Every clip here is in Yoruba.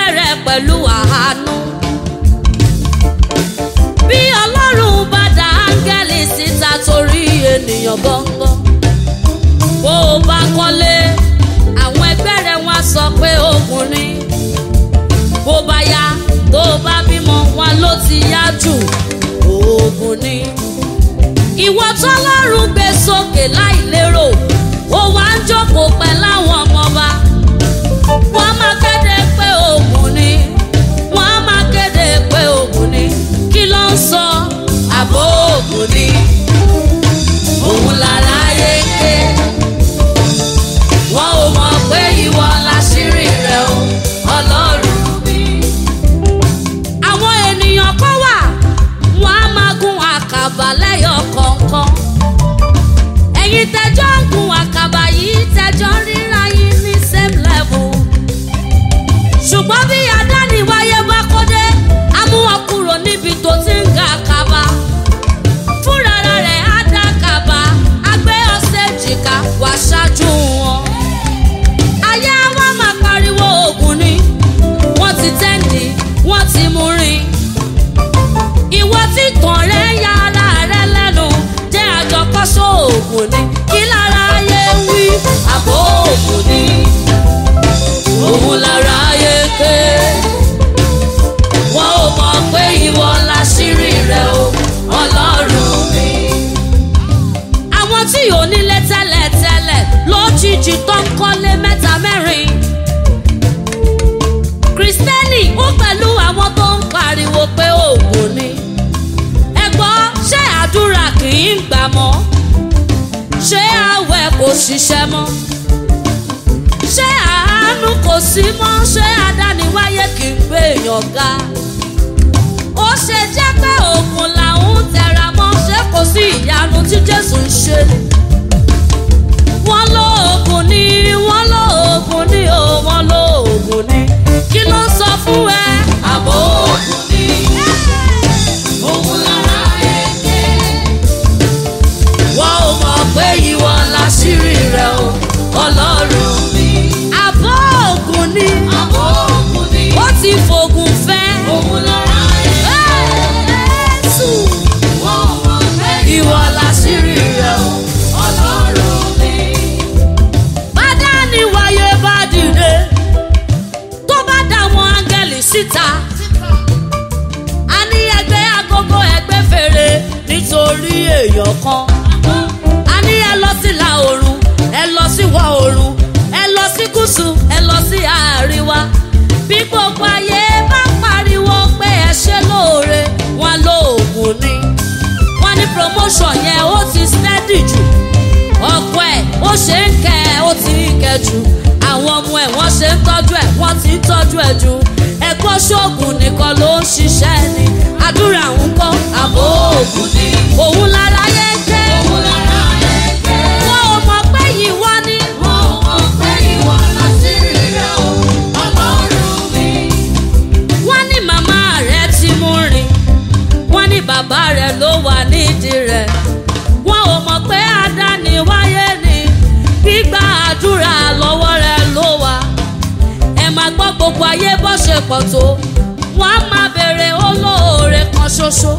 bẹ̀rẹ̀ pẹ̀lú àánú. Bí Ọlọ́run bá dá áńgẹ́lì síta torí ènìyàn gbọ́ngbọ́n. Bó o bá kọ́lé, àwọn ẹgbẹ́ rẹ̀ wọ́n á sọ pé ogun ni. Bó bá yá, tó bá bímọ wọn ló ti yá jù, ogun ni. Ìwọ tọ́lọ́run gbé sókè láìlérò, ó wá ń jókòó pẹ̀lú àwọn ọmọọba. Wọ́n máa kéde pé ogun ni, wọ́n máa kéde pé ogun ni. Kí ló ń sọ? Àbò ogun ni, òun lára yé ké. Wọ́n ò mọ̀ pé ìwọ láṣírí rẹ̀ o, Ọlọ́run mi. Àwọn ènìyàn kan wà, wọ́n á máa gun àkàbà lẹ́yọ kọ̀ọ̀kan. Ẹ̀yin tẹ́jọ́ ń gun àkàbà yìí, tẹ́jọ́ ń ríra yín ní same level. Ṣùgbọ́n bí adániwáyé bá kó dé, á mú wọn kúrò níbi tó ti ń ga àkàbà. Fúnra rẹ̀ á dá àkàbà, á gbé ọ̀sẹ̀ jìkà wá ṣáájú wọn. Ayé wa máa pariwo ogun ni, wọ́n ti tẹ́ǹdì, wọ́n ti mú rin. Ìwọ tí tàn rẹ̀ ya ara rẹ̀ lẹ́nu, jẹ́ àjọkọ́ṣọ́ ogun ni. Kí lára ayé wí? Àbò ogun ni, òun lára ayé ké. Wọ́n ò mọ̀ pé ìwọ láṣírí rẹ̀ o, Ọlọ́run mi. Àwọn tí ò nílé tẹ́lẹ̀tẹ́lẹ̀ lójijì tó ń kọ́lé mẹ́ta mẹ́rin. Kristẹni ó pẹ̀lú àwọn tó ń pariwo pé ogun ni. Ẹ gbọ́, ṣé àdúrà kì í gbà mọ́? Ṣé àwẹ̀ kò ṣiṣẹ́ mọ́? Ṣé àánú kò sí mọ́? Ṣé adániwáyé kì í gbé èèyàn ga? Ó ṣe jẹ́ pé ogun làwọn tẹra mọ́, ṣé kò sí ìyanu tí Jésù ń ṣe? Wọ́n lóògùn ni, wọ́n lóògùn ni, ó wọ́n lóògùn ni. Kí ló ń sọ fún ẹ? Àbò ogun ni, òun lára èké. Wọ́n ò mọ̀ pé ìwọ láṣírí rẹ̀ o, Ọlọ́run mi. Àbò ogun ni, àbò ogun ni. Ó ti fògùn fẹ́, òun lára èké. Jésù, wọ́n ò mọ̀ pé ìwọ láṣírí rẹ̀ o, Ọlọ́run mi. Bádániwáyé bá dìde, tó bá dá àwọn áńgẹ́lì síta. A ní ẹgbẹ́ agogo, ẹgbẹ́ fèrè nítorí èèyàn kan. A ní ẹ lọ sí ìlà oòrùn, ẹ lọ sí ìwọ̀ oòrùn, ẹ lọ sí gúúsù, ẹ lọ sí àríwá. Bí gbogbo ayé bá pariwo pé ẹ ṣe lóore, wọn lóògùn ni. Wọ́n ní promotion yẹn ó ti steady jù. Ọkọ ẹ̀ ó ṣe ń kẹ́ ẹ, ó ti ń kẹ́ jù. Àwọn ọmọ ẹ̀ wọ́n ṣe ń tọ́jú ẹ̀, wọ́n ti ń tọ́jú ẹ̀ jù. Ẹ̀gbọ́n ṣoògùn nìkan ló ń ṣiṣẹ́ ni. Àdúrà ń kọ́, àbò ogun ni, òun lára yé ké. Òun lára yé ké. Wọ́n ò mọ̀ pé ìwọ ni. Wọ́n ò mọ̀ pé ìwọ láṣírí rẹ̀ o, Ọlọ́run mi. Wọ́n ní màmá rẹ̀ ti mú rin, wọ́n ní bàbá rẹ̀ ló wà nídìí rẹ̀. Wọ́n ò mọ̀ pé adániwáyé ni, gbígbà àdúrà lọ́wọ́ rẹ̀ ló wà. Ẹ máa gbọ́ gbogbo ayé bó ṣe pọ̀ tó, wọ́n á máa béèrè olóore kan ṣoṣo.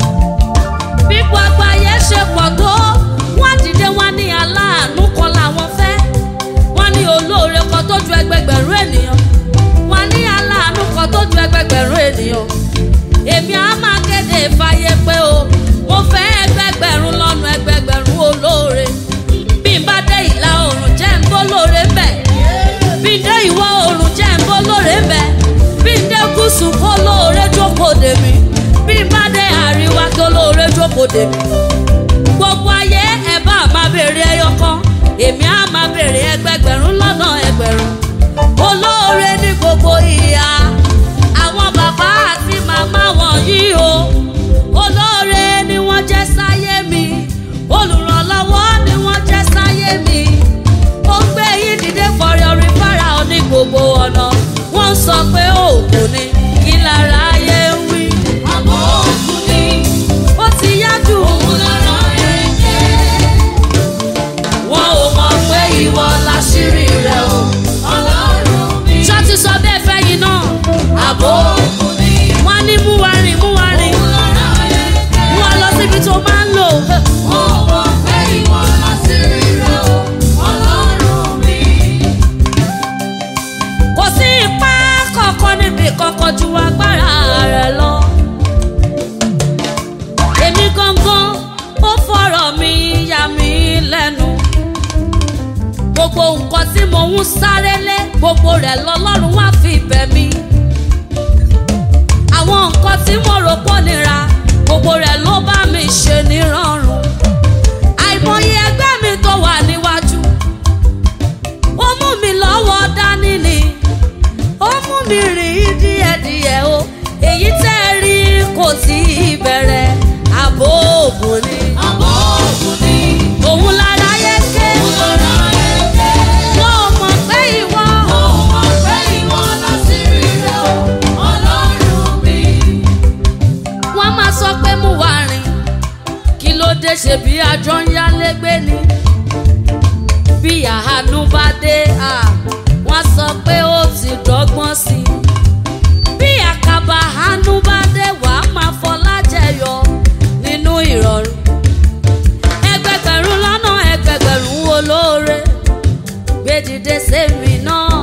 Bí gbogbo ayé ṣe pọ̀ tó, wọ́n dìde wọ́n ní aláàánú kan làwọn fẹ́. Wọ́n ní olóore kan tó ju ẹgbẹgbẹ̀rún ènìyàn. Wọ́n ní aláàánú kan tó ju ẹgbẹgbẹ̀rún ènìyàn. Èmi á máa kéde ìfàyè pé o, mo fẹ́ ẹgbẹgbẹ̀rún lọ́nà ẹgbẹgbẹ̀rún olóore. Bí n bá dé ìlà oòrùn, jẹ́ n bó lóore ń bẹ̀. Bí n dé ìwọ̀ oòrùn, jẹ́ n bó lóore ń bẹ̀. Bí n dé gúúsù, kó lóore jókòó dè mí. Bí n bá dé àríwá, kó lóore jókòó dè mí. Gbogbo ayé ẹ bá máa béèrè ẹyọ kan, èmi á máa béèrè ẹgbẹgbẹ̀rún lọ́nà ẹgbẹ̀rún. Olóore ní gbogbo ìhà, àwọn bàbá àti màmá wọ̀nyí o. Olóore ni wọ́n jẹ́ sáyé mi, olùrànlọ́wọ́ ni wọ́n jẹ́ sáyé mi. Ó gbé yín dìde fọ̀rọ̀ orí Fáráò ní gbogbo ọ̀nà. Wọ́n sọ pé oògùn ni, kí lára ayé ń wí? Àbò oògùn ni, ó ti yá jù. Òun lára ayé ké. Wọ́n ò mọ̀ pé ìwọ láṣírí tí mò ń sáré lé gbogbo rẹ̀ lọ́lọ́run wá fi bẹ̀ mí. Àwọn nǹkan tí mo rò pọ̀ nira gbogbo rẹ̀ ló bá mi ṣe nírọ̀rùn. Àìmọye ẹgbẹ́ mi tó wà níwájú ó mú mi lọ́wọ́ dání ni ó mú mi rìn díẹ̀díẹ̀ o. Èyí tẹ́ ẹ rí kò tí ì bẹ̀rẹ̀ àbò ògùn ni. Àbò ògùn ni. Òun lára yẹ ké. Òun lára yẹ ké. Wọ́n ò mọ̀ pé ìwọ. Wọ́n ò mọ̀ pé ìwọ láṣírí rẹ̀ o, Ọlọ́run mi. Wọ́n máa sọ pé mú wa rìn. Kí ló dé ṣe bí àjọ ń yálégbé ni? Bí àánú bá dé, wọ́n sọ pé ó ti dọ́gbọ́n sí i. Bí àkàbà àánú bá dé, wàá máa fọlá jẹyọ nínú ìrọ̀rùn. Ẹgbẹgbẹ̀rún lọ́nà ẹgbẹgbẹ̀rún olóore gbé dìde sẹ́mi náà.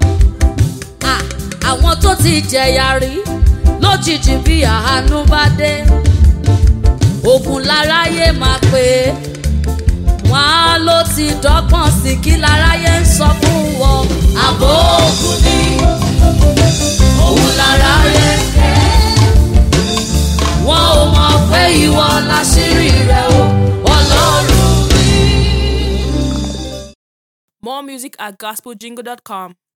Àwọn tó ti jẹ̀yà rí lójijì bí àánú bá dé, ògùn láráyé máa pè é. Wọ́n á ló ti dọ́gbọ́n sí kí láráyé ń sọ fún wọn. Àbò ògùn ni òun láráyé fẹ́. Wọ́n ò mọ̀ pé ìwọ láṣírí rẹ̀ o, Ọlọ́run mi. More music at gospeljingle.com.